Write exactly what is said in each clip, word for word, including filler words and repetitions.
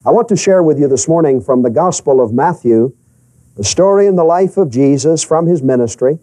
I want to share with you this morning from the Gospel of Matthew, the story in the life of Jesus from His ministry.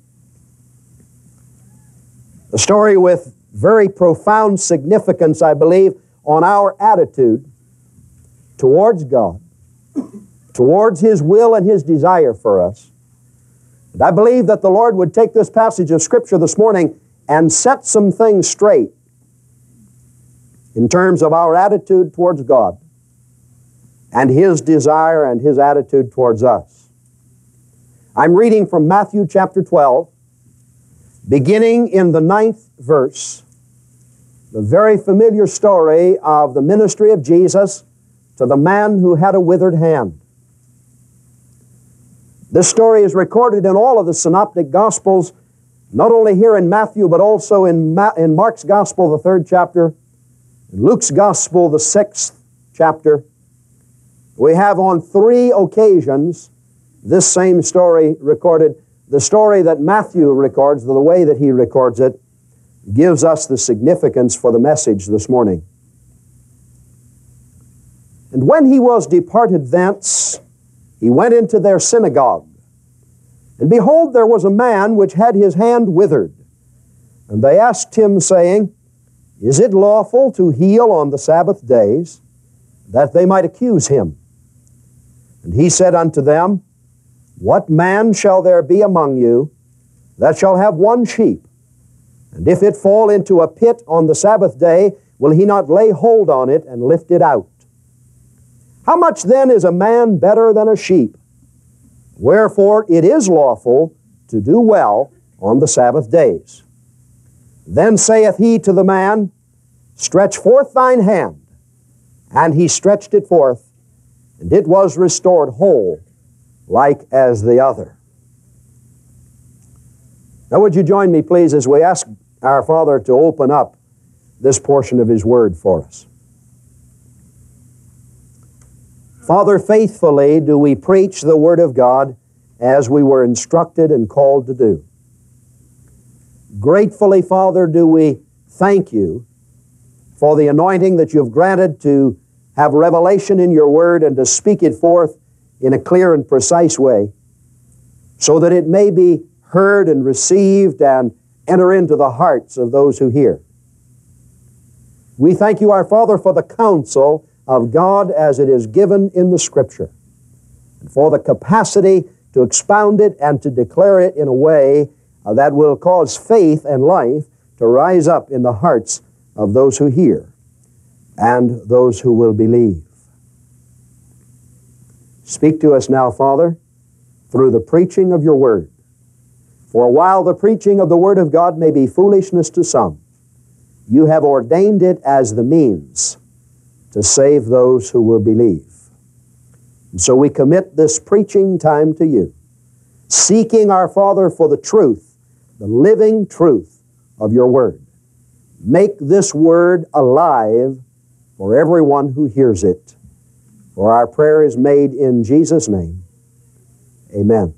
A story with very profound significance, I believe, on our attitude towards God, towards His will and His desire for us. And I believe that the Lord would take this passage of Scripture this morning and set some things straight in terms of our attitude towards God and His desire and His attitude towards us. I'm reading from Matthew chapter twelve, beginning in the ninth verse, the very familiar story of the ministry of Jesus to the man who had a withered hand. This story is recorded in all of the synoptic Gospels, not only here in Matthew, but also in, Ma- in Mark's Gospel, the third chapter, in Luke's Gospel, the sixth chapter. We have on three occasions this same story recorded. The story that Matthew records, the way that he records it, gives us the significance for the message this morning. And when he was departed thence, he went into their synagogue. And behold, there was a man which had his hand withered. And they asked him, saying, Is it lawful to heal on the Sabbath days? That they might accuse him. And he said unto them, What man shall there be among you that shall have one sheep? And if it fall into a pit on the Sabbath day, will he not lay hold on it and lift it out? How much then is a man better than a sheep? Wherefore it is lawful to do well on the Sabbath days. Then saith he to the man, Stretch forth thine hand. And he stretched it forth, and it was restored whole, like as the other. Now would you join me, please, as we ask our Father to open up this portion of His Word for us. Father, faithfully do we preach the Word of God as we were instructed and called to do. Gratefully, Father, do we thank You for the anointing that You've granted to have revelation in Your Word and to speak it forth in a clear and precise way, so that it may be heard and received and enter into the hearts of those who hear. We thank You, our Father, for the counsel of God as it is given in the Scripture, and for the capacity to expound it and to declare it in a way uh, that will cause faith and life to rise up in the hearts of those who hear and those who will believe. Speak to us now, Father, through the preaching of Your Word. For while the preaching of the Word of God may be foolishness to some, You have ordained it as the means to save those who will believe. And so we commit this preaching time to You, seeking, our Father, for the truth, the living truth of Your Word. Make this Word alive for everyone who hears it. For our prayer is made in Jesus' name. Amen.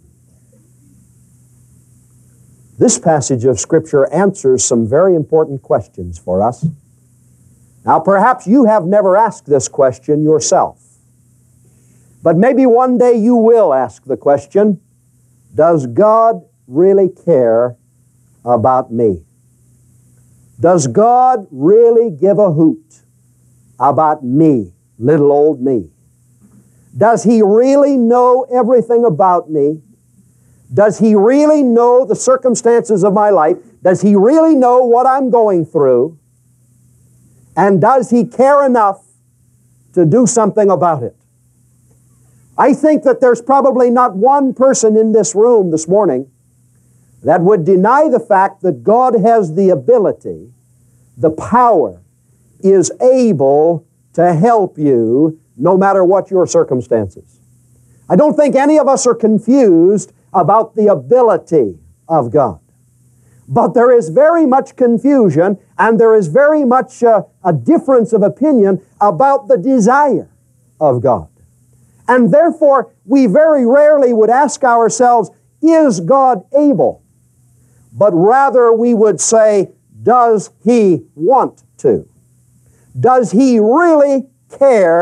This passage of Scripture answers some very important questions for us. Now, perhaps you have never asked this question yourself, but maybe one day you will ask the question, does God really care about me? Does God really give a hoot about me, little old me? Does He really know everything about me? Does He really know the circumstances of my life? Does He really know what I'm going through? And does He care enough to do something about it? I think that there's probably not one person in this room this morning that would deny the fact that God has the ability, the power, is able to help you no matter what your circumstances. I don't think any of us are confused about the ability of God. But there is very much confusion and there is very much uh, a difference of opinion about the desire of God. And therefore, we very rarely would ask ourselves, is God able? But rather we would say, does He want to? Does He really care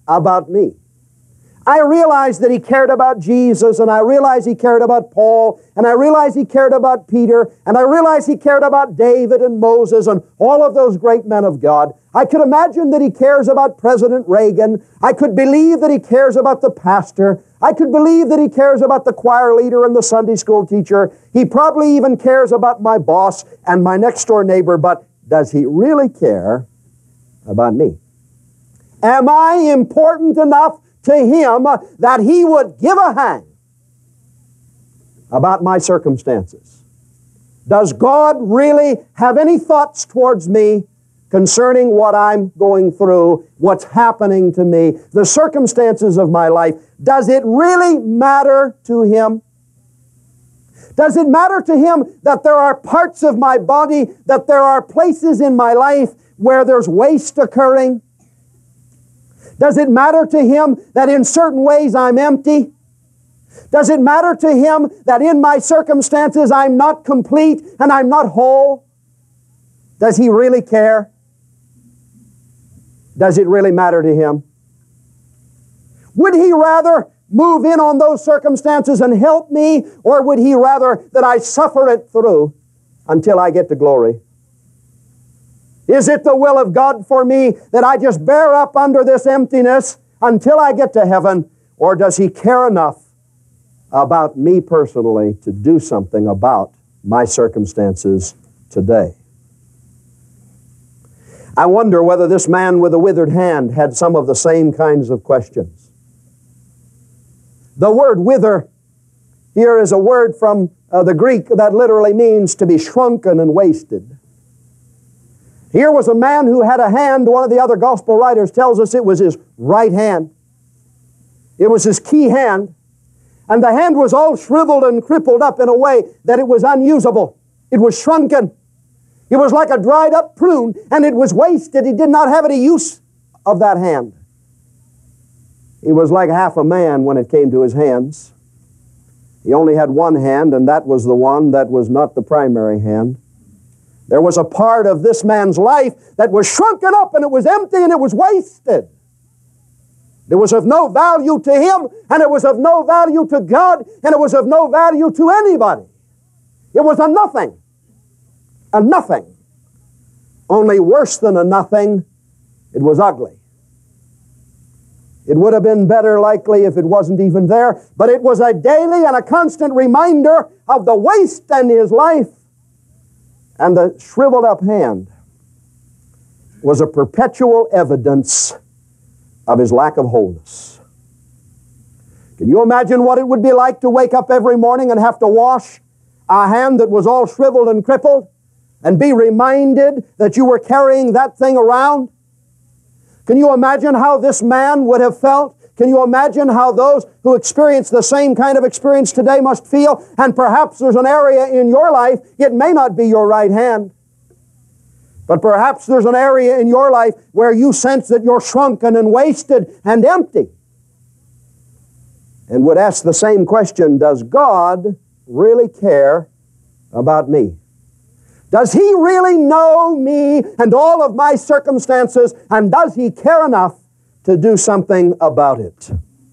about me. I realize that he cared about Jesus, and I realize he cared about Paul, and I realize he cared about Peter, and I realize he cared about David and Moses and all of those great men of God. I could imagine that he cares about President Reagan. I could believe that he cares about the pastor. I could believe that he cares about the choir leader and the Sunday school teacher. He probably even cares about my boss and my next door neighbor, but does he really care about me? Am I important enough to him that he would give a hang about my circumstances? Does God really have any thoughts towards me concerning what I'm going through, what's happening to me, the circumstances of my life? Does it really matter to him? Does it matter to him that there are parts of my body, that there are places in my life where there's waste occurring? Does it matter to him that in certain ways I'm empty? Does it matter to him that in my circumstances I'm not complete and I'm not whole? Does he really care? Does it really matter to him? Would he rather move in on those circumstances and help me, or would he rather that I suffer it through until I get to glory? Is it the will of God for me that I just bear up under this emptiness until I get to heaven? Or does he care enough about me personally to do something about my circumstances today? I wonder whether this man with a withered hand had some of the same kinds of questions. The word wither here is a word from uh, the Greek that literally means to be shrunken and wasted. Here was a man who had a hand. One of the other gospel writers tells us it was his right hand. It was his key hand. And the hand was all shriveled and crippled up in a way that it was unusable. It was shrunken. It was like a dried up prune, and it was wasted. He did not have any use of that hand. He was like half a man when it came to his hands. He only had one hand, and that was the one that was not the primary hand. There was a part of this man's life that was shrunken up, and it was empty, and it was wasted. It was of no value to him, and it was of no value to God, and it was of no value to anybody. It was a nothing. A nothing. Only worse than a nothing, it was ugly. It would have been better likely if it wasn't even there, but it was a daily and a constant reminder of the waste in his life. And the shriveled up hand was a perpetual evidence of his lack of wholeness. Can you imagine what it would be like to wake up every morning and have to wash a hand that was all shriveled and crippled and be reminded that you were carrying that thing around? Can you imagine how this man would have felt? Can you imagine how those who experience the same kind of experience today must feel? And perhaps there's an area in your life, it may not be your right hand, but perhaps there's an area in your life where you sense that you're shrunken and wasted and empty. And would ask the same question, does God really care about me? Does he really know me and all of my circumstances, and does he care enough to do something about it?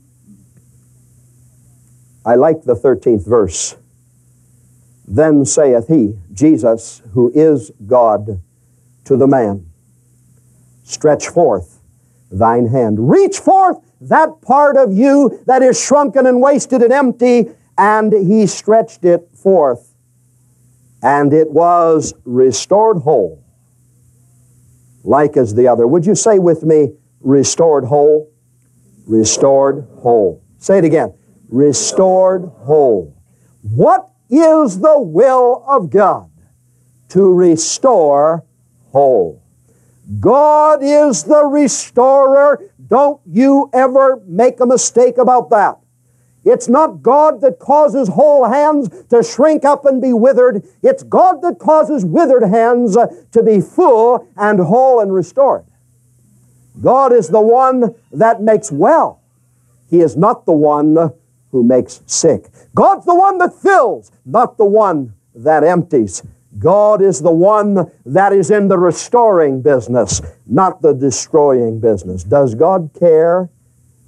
I like the thirteenth verse. Then saith he, Jesus, who is God, to the man, stretch forth thine hand. Reach forth that part of you that is shrunken and wasted and empty. And he stretched it forth, and it was restored whole, like as the other. Would you say with me, restored whole? Restored whole. Say it again. Restored whole. What is the will of God? To restore whole. God is the restorer. Don't you ever make a mistake about that. It's not God that causes whole hands to shrink up and be withered. It's God that causes withered hands to be full and whole and restored. God is the one that makes well. He is not the one who makes sick. God's the one that fills, not the one that empties. God is the one that is in the restoring business, not the destroying business. Does God care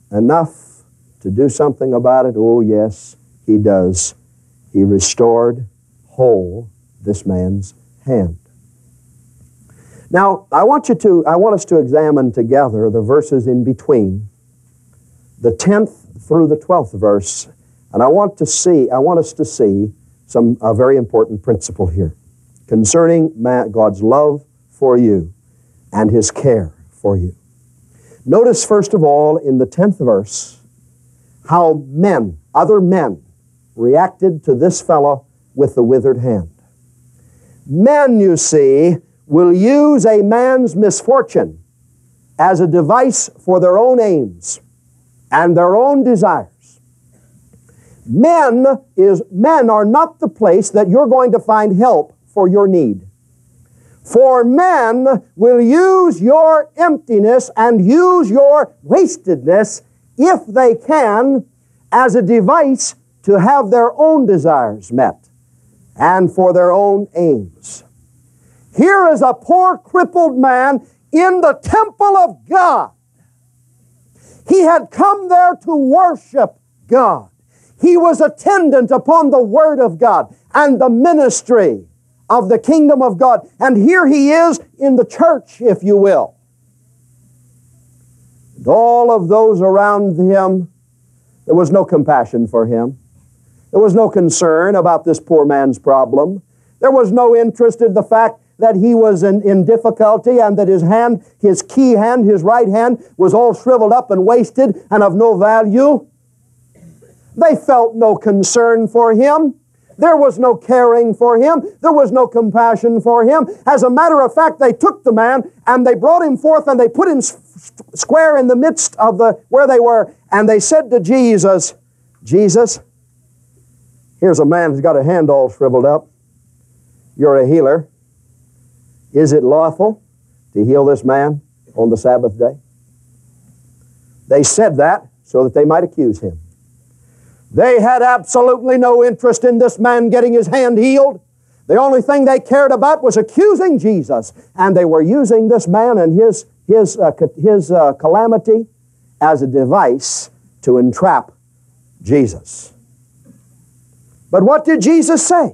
enough to do something about it? Oh, yes, He does. He restored whole this man's hand. Now, I want you to, I want us to examine together the verses in between, the tenth through the twelfth verse, and I want to see, I want us to see some a very important principle here concerning man, God's love for you and His care for you. Notice, first of all, in the tenth verse, how men, other men, reacted to this fellow with the withered hand. Men, you see, will use a man's misfortune as a device for their own aims and their own desires. Men is men are not the place that you're going to find help for your need. For men will use your emptiness and use your wastedness, if they can, as a device to have their own desires met and for their own aims. Here is a poor crippled man in the temple of God. He had come there to worship God. He was attendant upon the Word of God and the ministry of the kingdom of God. And here he is in the church, if you will. And all of those around him, there was no compassion for him. There was no concern about this poor man's problem. There was no interest in the fact that he was in, in difficulty and that his hand, his key hand, his right hand, was all shriveled up and wasted and of no value. They felt no concern for him. There was no caring for him. There was no compassion for him. As a matter of fact, they took the man and they brought him forth and they put him square in the midst of the where they were, and they said to Jesus, Jesus, here's a man who's got a hand all shriveled up. You're a healer. Is it lawful to heal this man on the Sabbath day? They said that so that they might accuse him. They had absolutely no interest in this man getting his hand healed. The only thing they cared about was accusing Jesus. And they were using this man and his, his, uh, his uh, calamity as a device to entrap Jesus. But what did Jesus say?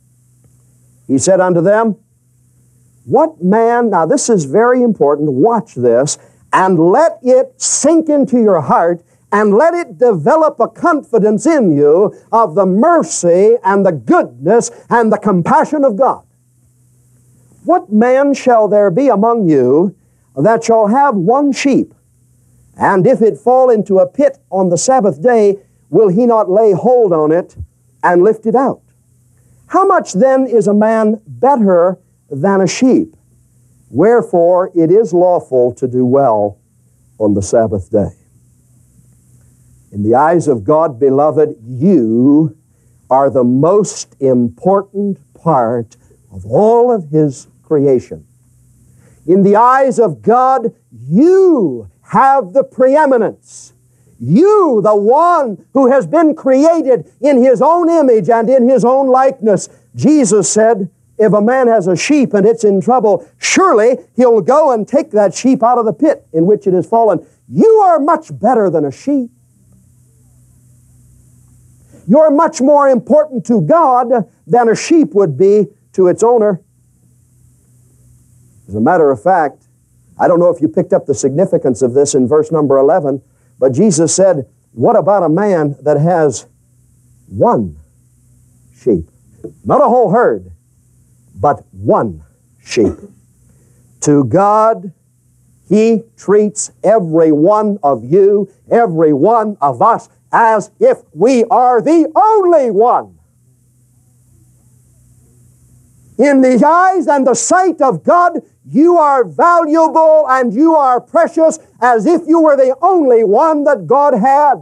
He said unto them, what man, now this is very important, watch this, and let it sink into your heart and let it develop a confidence in you of the mercy and the goodness and the compassion of God. What man shall there be among you that shall have one sheep, and if it fall into a pit on the Sabbath day, will he not lay hold on it and lift it out? How much then is a man better than a sheep? Wherefore it is lawful to do well on the Sabbath day. In the eyes of God, beloved, you are the most important part of all of His creation. In the eyes of God, you have the preeminence. You, the one who has been created in His own image and in His own likeness. Jesus said, if a man has a sheep and it's in trouble, surely he'll go and take that sheep out of the pit in which it has fallen. You are much better than a sheep. You're much more important to God than a sheep would be to its owner. As a matter of fact, I don't know if you picked up the significance of this in verse number eleven, but Jesus said, what about a man that has one sheep? Not a whole herd, but one sheep. To God, He treats every one of you, every one of us, as if we are the only one. In the eyes and the sight of God, you are valuable and you are precious as if you were the only one that God had.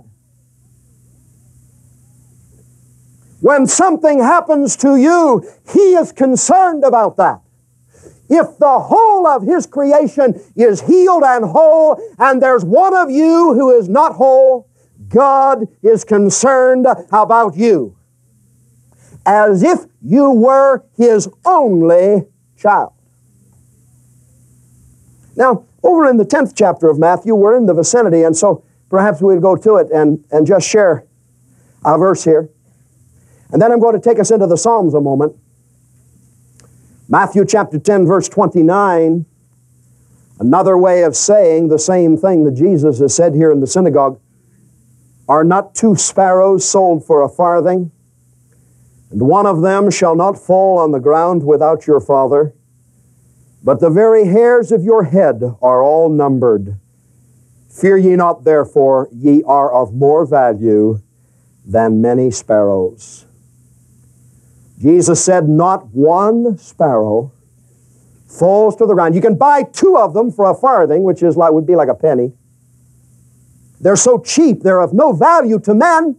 When something happens to you, He is concerned about that. If the whole of His creation is healed and whole, and there's one of you who is not whole, God is concerned about you, as if you were His only child. Now, over in the tenth chapter of Matthew, we're in the vicinity, and so perhaps we'll go to it and, and just share a verse here. And then I'm going to take us into the Psalms a moment. Matthew chapter ten, verse twenty-nine, another way of saying the same thing that Jesus has said here in the synagogue. Are not two sparrows sold for a farthing? And one of them shall not fall on the ground without your Father. But the very hairs of your head are all numbered. Fear ye not, therefore, ye are of more value than many sparrows. Jesus said, not one sparrow falls to the ground. You can buy two of them for a farthing, which is like, would be like a penny. They're so cheap, they're of no value to men.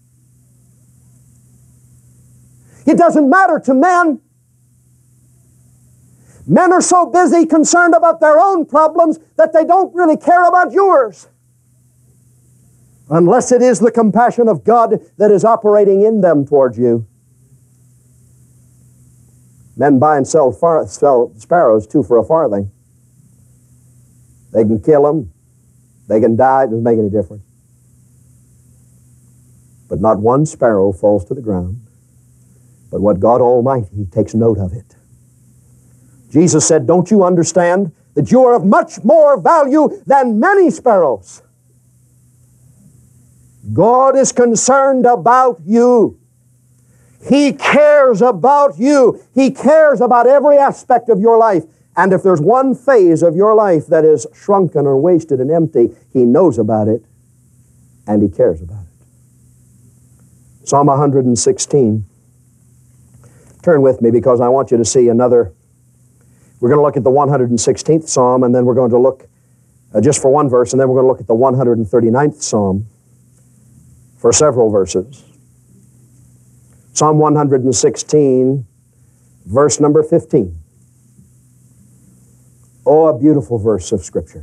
It doesn't matter to men. Men are so busy concerned about their own problems that they don't really care about yours. Unless it is the compassion of God that is operating in them towards you. Men buy and sell, far, sell sparrows, too, for a farthing. They can kill them. They can die. It doesn't make any difference. But not one sparrow falls to the ground. But what God Almighty, He takes note of it. Jesus said, don't you understand that you are of much more value than many sparrows? God is concerned about you. He cares about you. He cares about every aspect of your life. And if there's one phase of your life that is shrunken or wasted and empty, He knows about it and He cares about it. Psalm one hundred sixteen. Turn with me because I want you to see another. We're going to look at the one hundred sixteenth Psalm, and then we're going to look uh, just for one verse, and then we're going to look at the one hundred thirty-ninth Psalm for several verses. Psalm one hundred sixteen, verse number fifteen. Oh, a beautiful verse of Scripture.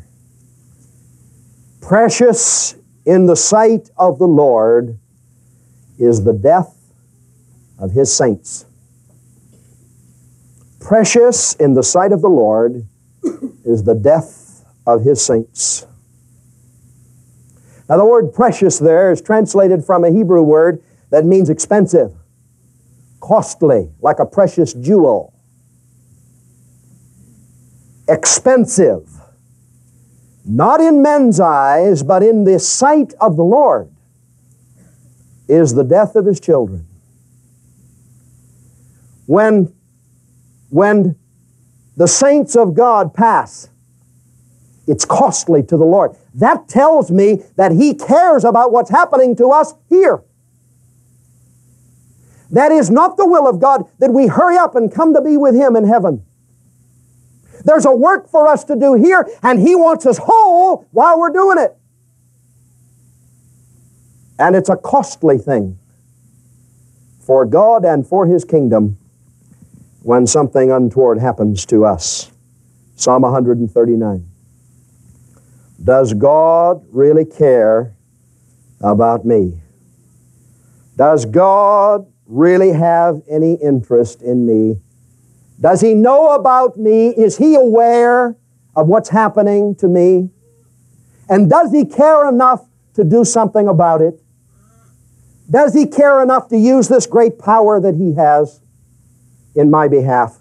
Precious in the sight of the Lord is the death of His saints. Precious in the sight of the Lord is the death of His saints. Now the word precious there is translated from a Hebrew word that means expensive, costly, like a precious jewel. Expensive, not in men's eyes, but in the sight of the Lord, is the death of His children. When, when the saints of God pass, it's costly to the Lord. That tells me that He cares about what's happening to us here. That is not the will of God that we hurry up and come to be with Him in heaven. There's a work for us to do here, and He wants us whole while we're doing it. And it's a costly thing for God and for His kingdom when something untoward happens to us. Psalm one hundred thirty-nine. Does God really care about me? Does God really have any interest in me? Does He know about me? Is He aware of what's happening to me? And does He care enough to do something about it? Does He care enough to use this great power that He has in my behalf?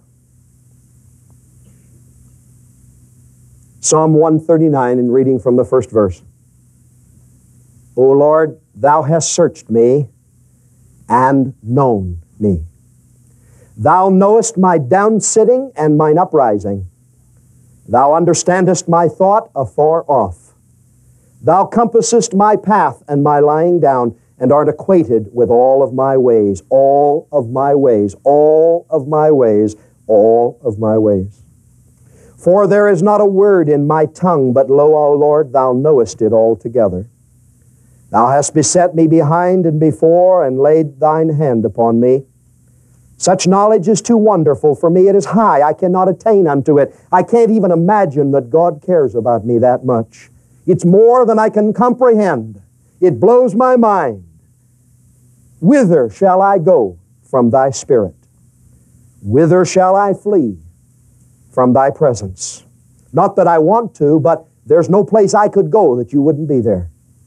Psalm one thirty-nine, in reading from the first verse. O Lord, Thou hast searched me and known me. Thou knowest my downsitting and mine uprising. Thou understandest my thought afar off. Thou compassest my path and my lying down, and art acquainted with all of my ways, all of my ways, all of my ways, all of my ways. For there is not a word in my tongue, but lo, O Lord, Thou knowest it altogether. Thou hast beset me behind and before, and laid Thine hand upon me. Such knowledge is too wonderful for me. It is high. I cannot attain unto it. I can't even imagine that God cares about me that much. It's more than I can comprehend. It blows my mind. Whither shall I go from Thy Spirit? Whither shall I flee from Thy presence? Not that I want to, but there's no place I could go that You wouldn't be there.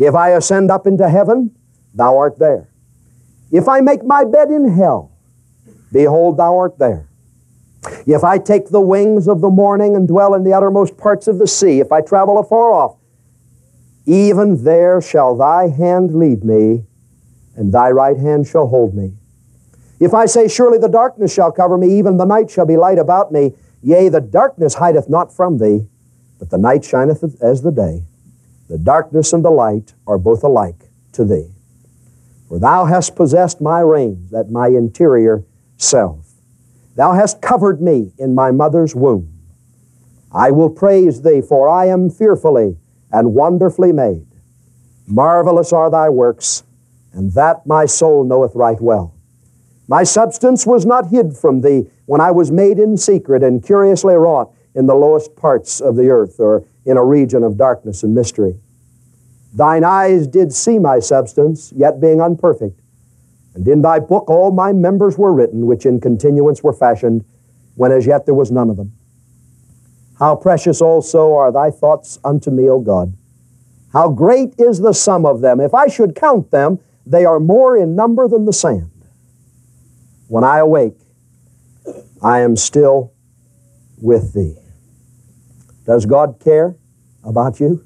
If I ascend up into heaven, thou art there. If I make my bed in hell, behold, thou art there. If I take the wings of the morning and dwell in the uttermost parts of the sea, if I travel afar off, even there shall thy hand lead me, and thy right hand shall hold me. If I say, surely the darkness shall cover me, even the night shall be light about me, yea, the darkness hideth not from thee, but the night shineth as the day. The darkness and the light are both alike to thee. For thou hast possessed my reins, that my interior self. Thou hast covered me in my mother's womb. I will praise thee, for I am fearfully and wonderfully made. Marvelous are thy works, and that my soul knoweth right well. My substance was not hid from thee when I was made in secret and curiously wrought in the lowest parts of the earth, or in a region of darkness and mystery. Thine eyes did see my substance, yet being unperfect. And in thy book all my members were written, which in continuance were fashioned, when as yet there was none of them. How precious also are thy thoughts unto me, O God! How great is the sum of them! If I should count them, they are more in number than the sand. When I awake, I am still with thee. Does God care about you?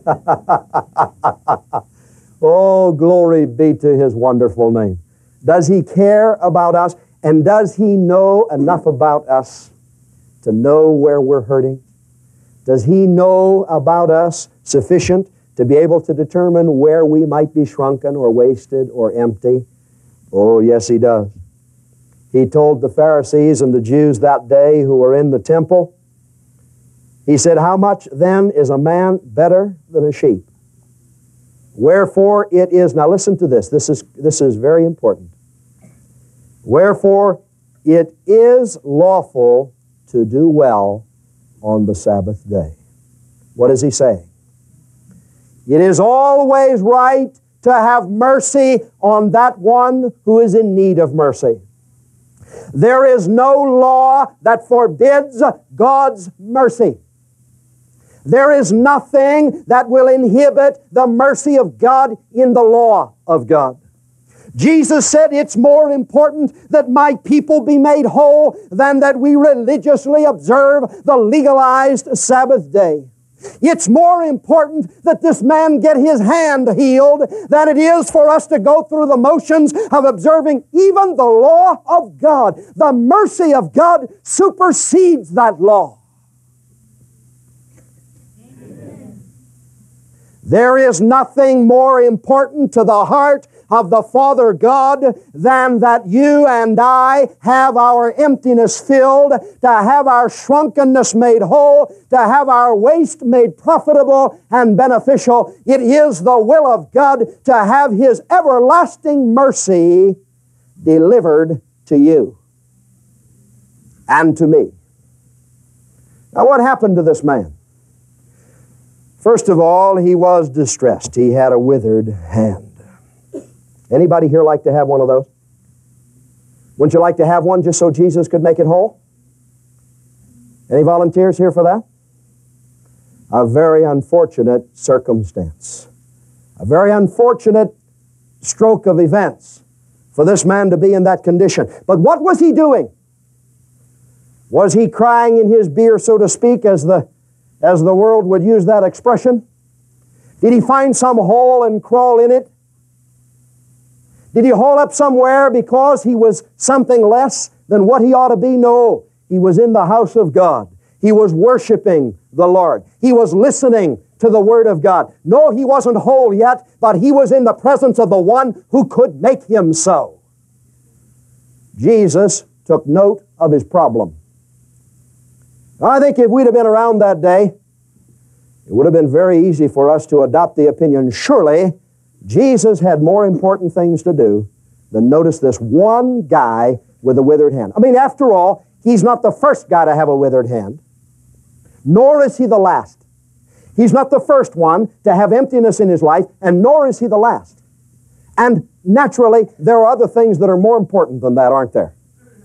Oh, glory be to his wonderful name. Does he care about us? And does he know enough about us to know where we're hurting? Does he know about us sufficient to be able to determine where we might be shrunken or wasted or empty? Oh, yes, he does. He told the Pharisees and the Jews that day who were in the temple, he said, how much then is a man better than a sheep? Wherefore it is, now listen to this, this is, this is very important. Wherefore it is lawful to do well on the Sabbath day. What is he saying? It is always right to have mercy on that one who is in need of mercy. There is no law that forbids God's mercy. There is nothing that will inhibit the mercy of God in the law of God. Jesus said it's more important that my people be made whole than that we religiously observe the legalized Sabbath day. It's more important that this man get his hand healed than it is for us to go through the motions of observing even the law of God. The mercy of God supersedes that law. Amen. There is nothing more important to the heart of the Father God than that you and I have our emptiness filled, to have our shrunkenness made whole, to have our waste made profitable and beneficial. It is the will of God to have his everlasting mercy delivered to you and to me. Now, what happened to this man? First of all, he was distressed. He had a withered hand. Anybody here like to have one of those? Wouldn't you like to have one just so Jesus could make it whole? Any volunteers here for that? A very unfortunate circumstance. A very unfortunate stroke of events for this man to be in that condition. But what was he doing? Was he crying in his beer, so to speak, as the, as the world would use that expression? Did he find some hole and crawl in it? Did he hole up somewhere because he was something less than what he ought to be? No. He was in the house of God. He was worshiping the Lord. He was listening to the Word of God. No, he wasn't whole yet, but he was in the presence of the one who could make him so. Jesus took note of his problem. I think if we'd have been around that day, it would have been very easy for us to adopt the opinion, surely Jesus had more important things to do than notice this one guy with a withered hand. I mean, after all, he's not the first guy to have a withered hand, nor is he the last. He's not the first one to have emptiness in his life, and nor is he the last. And naturally, there are other things that are more important than that, aren't there?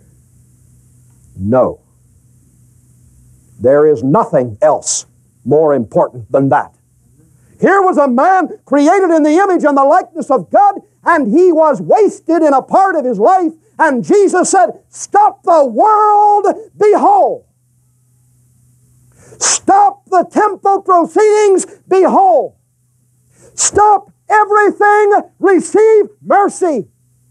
No. There is nothing else more important than that. Here was a man created in the image and the likeness of God, and he was wasted in a part of his life, and Jesus said, stop the world, be whole. Stop the temple proceedings, be whole. Stop everything, receive mercy.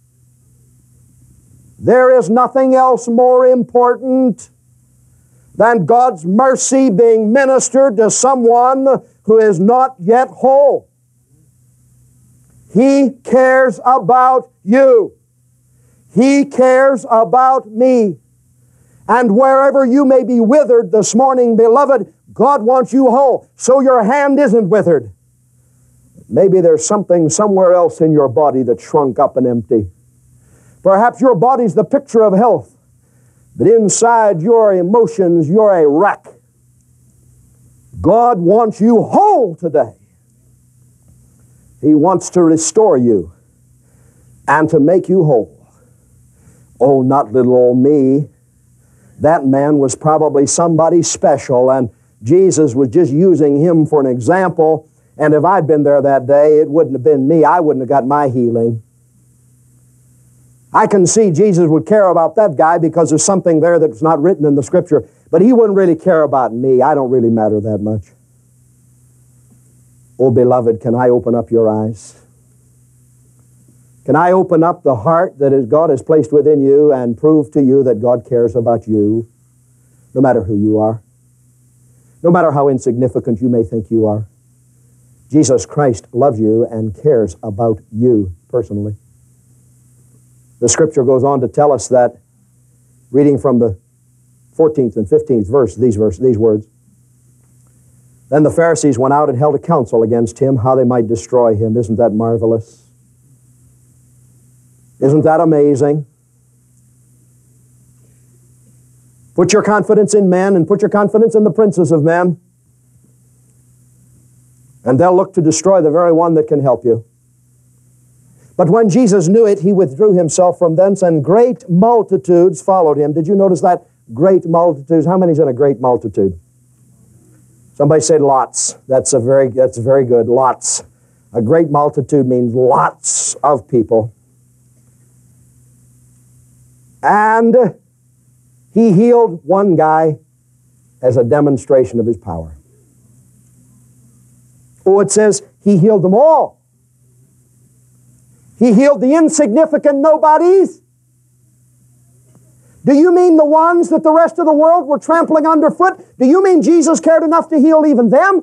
There is nothing else more important than God's mercy being ministered to someone who is not yet whole. He cares about you. He cares about me. And wherever you may be withered this morning, beloved, God wants you whole, so your hand isn't withered. Maybe there's something somewhere else in your body that's shrunk up and empty. Perhaps your body's the picture of health, but inside your emotions, you're a wreck. God wants you whole today. He wants to restore you and to make you whole. Oh, not little old me. That man was probably somebody special, and Jesus was just using him for an example. And if I'd been there that day, it wouldn't have been me. I wouldn't have got my healing. I can see Jesus would care about that guy because there's something there that's not written in the Scripture. But he wouldn't really care about me. I don't really matter that much. Oh, beloved, can I open up your eyes? Can I open up the heart that God has placed within you and prove to you that God cares about you, no matter who you are, no matter how insignificant you may think you are? Jesus Christ loves you and cares about you personally. The Scripture goes on to tell us that, reading from the fourteenth and fifteenth verse, these, verse, these words, then the Pharisees went out and held a council against him, how they might destroy him. Isn't that marvelous? Isn't that amazing? Put your confidence in men and put your confidence in the princes of men, and they'll look to destroy the very one that can help you. But when Jesus knew it, he withdrew himself from thence, and great multitudes followed him. Did you notice that? Great multitudes. How many's in a great multitude? Somebody say lots. That's a very, that's very good. Lots. A great multitude means lots of people. And he healed one guy as a demonstration of his power. Oh, it says he healed them all. He healed the insignificant nobodies. Do you mean the ones that the rest of the world were trampling underfoot? Do you mean Jesus cared enough to heal even them?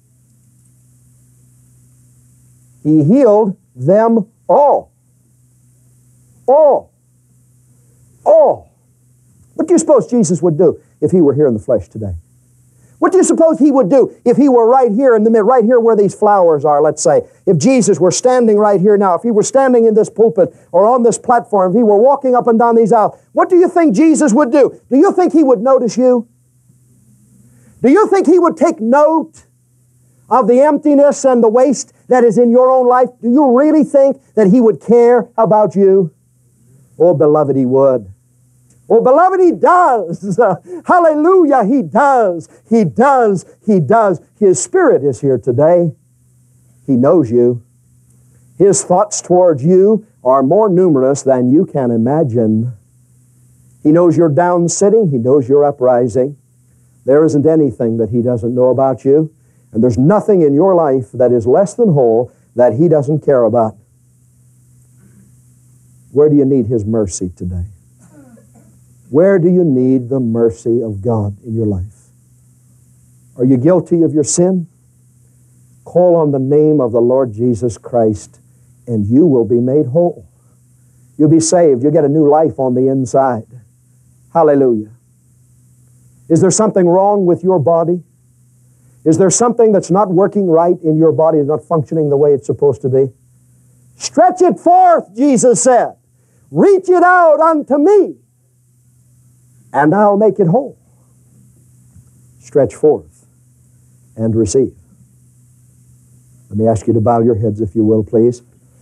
He healed them all. All. All. What do you suppose Jesus would do if he were here in the flesh today? What do you suppose he would do if he were right here in the mid, right here where these flowers are, let's say? If Jesus were standing right here now, if he were standing in this pulpit or on this platform, if he were walking up and down these aisles, what do you think Jesus would do? Do you think he would notice you? Do you think he would take note of the emptiness and the waste that is in your own life? Do you really think that he would care about you? Oh, beloved, he would. Oh, beloved, he does. Uh, hallelujah, he does. He does. He does. His Spirit is here today. He knows you. His thoughts towards you are more numerous than you can imagine. He knows you're down sitting. He knows you're uprising. There isn't anything that he doesn't know about you. And there's nothing in your life that is less than whole that he doesn't care about. Where do you need his mercy today? Where do you need the mercy of God in your life? Are you guilty of your sin? Call on the name of the Lord Jesus Christ, and you will be made whole. You'll be saved. You'll get a new life on the inside. Hallelujah. Is there something wrong with your body? Is there something that's not working right in your body, is not functioning the way it's supposed to be? Stretch it forth, Jesus said. Reach it out unto me, and I'll make it whole. Stretch forth and receive. Let me ask you to bow your heads, if you will, please.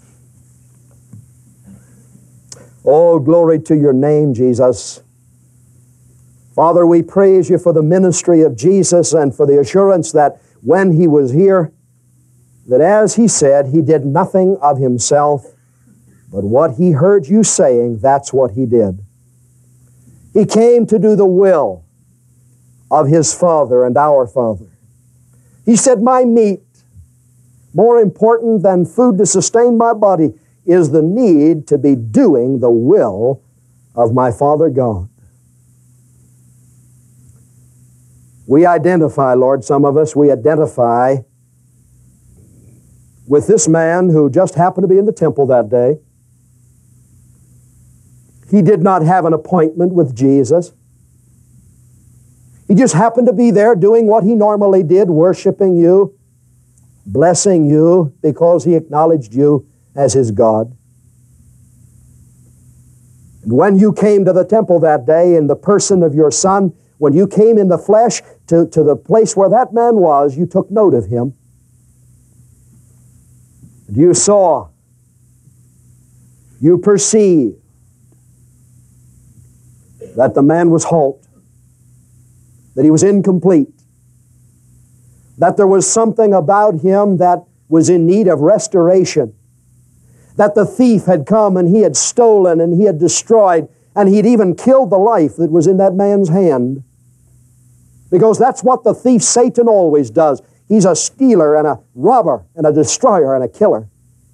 Oh, glory to your name, Jesus. Father, we praise you for the ministry of Jesus and for the assurance that when he was here, that as he said, he did nothing of himself, but what he heard you saying, that's what he did. He came to do the will of his Father and our Father. He said, my meat, more important than food to sustain my body, is the need to be doing the will of my Father God. We identify, Lord, some of us, we identify with this man who just happened to be in the temple that day. He did not have an appointment with Jesus. He just happened to be there doing what he normally did, worshiping you, blessing you because he acknowledged you as his God. And when you came to the temple that day in the person of your Son, when you came in the flesh to, to the place where that man was, you took note of him. And you saw, you perceived that the man was halt, that he was incomplete, that there was something about him that was in need of restoration, that the thief had come and he had stolen and he had destroyed and he'd even killed the life that was in that man's hand. Because that's what the thief Satan always does. He's a stealer and a robber and a destroyer and a killer.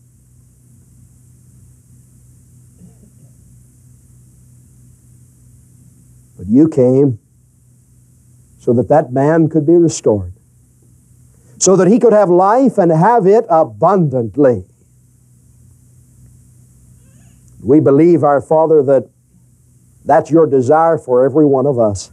But you came so that that man could be restored, so that he could have life and have it abundantly. We believe, our Father, that that's your desire for every one of us.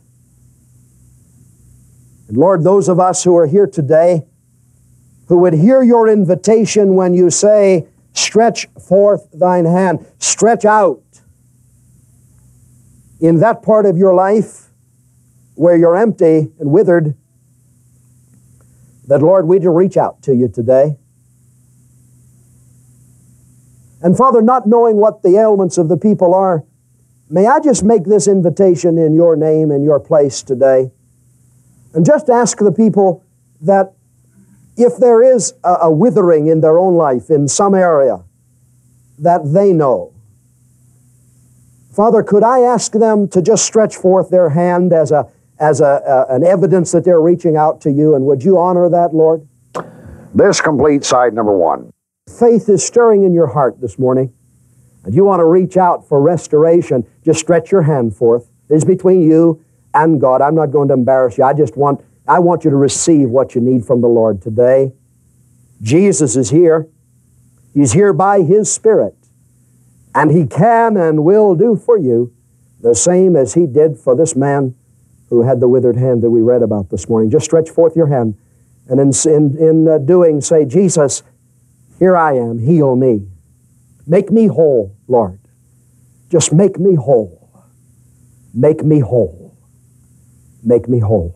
And Lord, those of us who are here today, who would hear your invitation when you say, stretch forth thine hand, stretch out in that part of your life where you're empty and withered, that, Lord, we'd reach out to you today. And Father, not knowing what the ailments of the people are, may I just make this invitation in your name and your place today, and just ask the people that if there is a, a withering in their own life in some area that they know, Father, could I ask them to just stretch forth their hand as a as a, a, an evidence that they're reaching out to you, and would you honor that, Lord? This completes side number one. Faith is stirring in your heart this morning, and you want to reach out for restoration, just stretch your hand forth. It's between you and God. I'm not going to embarrass you. I just want, I want you to receive what you need from the Lord today. Jesus is here. He's here by His Spirit, and He can and will do for you the same as He did for this man who had the withered hand that we read about this morning. Just stretch forth your hand, and in, in, in uh, doing, say, Jesus, here I am, heal me. Make me whole, Lord. Just make me whole. Make me whole. Make me whole.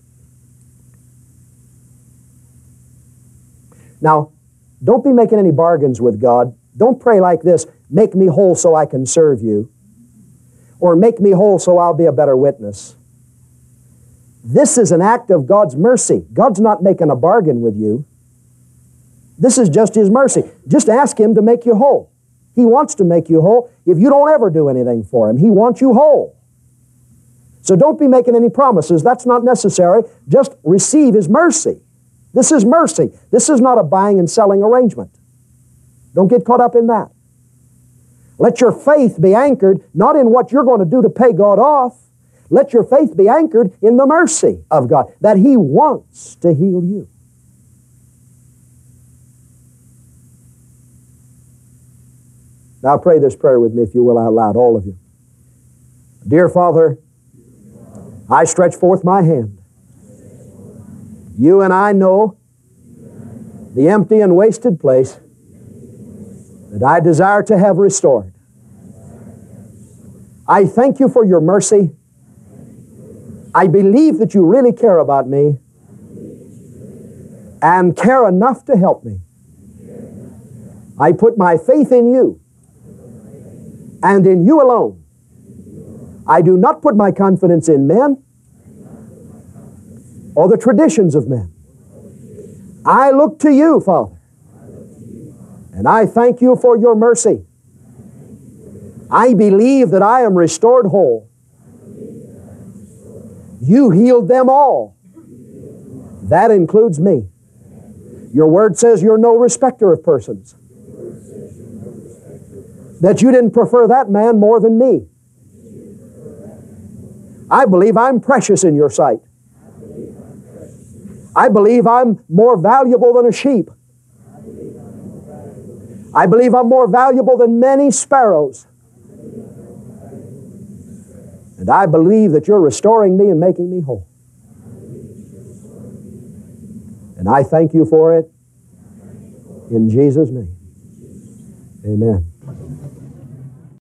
Now, don't be making any bargains with God. Don't pray like this, make me whole so I can serve you, or make me whole so I'll be a better witness. This is an act of God's mercy. God's not making a bargain with you. This is just His mercy. Just ask Him to make you whole. He wants to make you whole if you don't ever do anything for Him. He wants you whole. So don't be making any promises. That's not necessary. Just receive His mercy. This is mercy. This is not a buying and selling arrangement. Don't get caught up in that. Let your faith be anchored not in what you're going to do to pay God off. Let your faith be anchored in the mercy of God, that He wants to heal you. Now pray this prayer with me, if you will, out loud, all of you. Dear Father, I stretch forth my hand. You and I know the empty and wasted place that I desire to have restored. I thank you for your mercy. I believe that you really care about me and care enough to help me. I put my faith in you and in you alone. I do not put my confidence in men or the traditions of men. I look to you, Father, And I thank you for your mercy. I believe that I am restored whole. You healed them all. That includes me. Your word says you're no respecter of persons. That you didn't prefer that man more than me. I believe I'm precious in your sight. I believe I'm more valuable than a sheep. I believe I'm more valuable than many sparrows. And I believe that you're restoring me and making me whole. And I thank you for it in Jesus' name. Amen.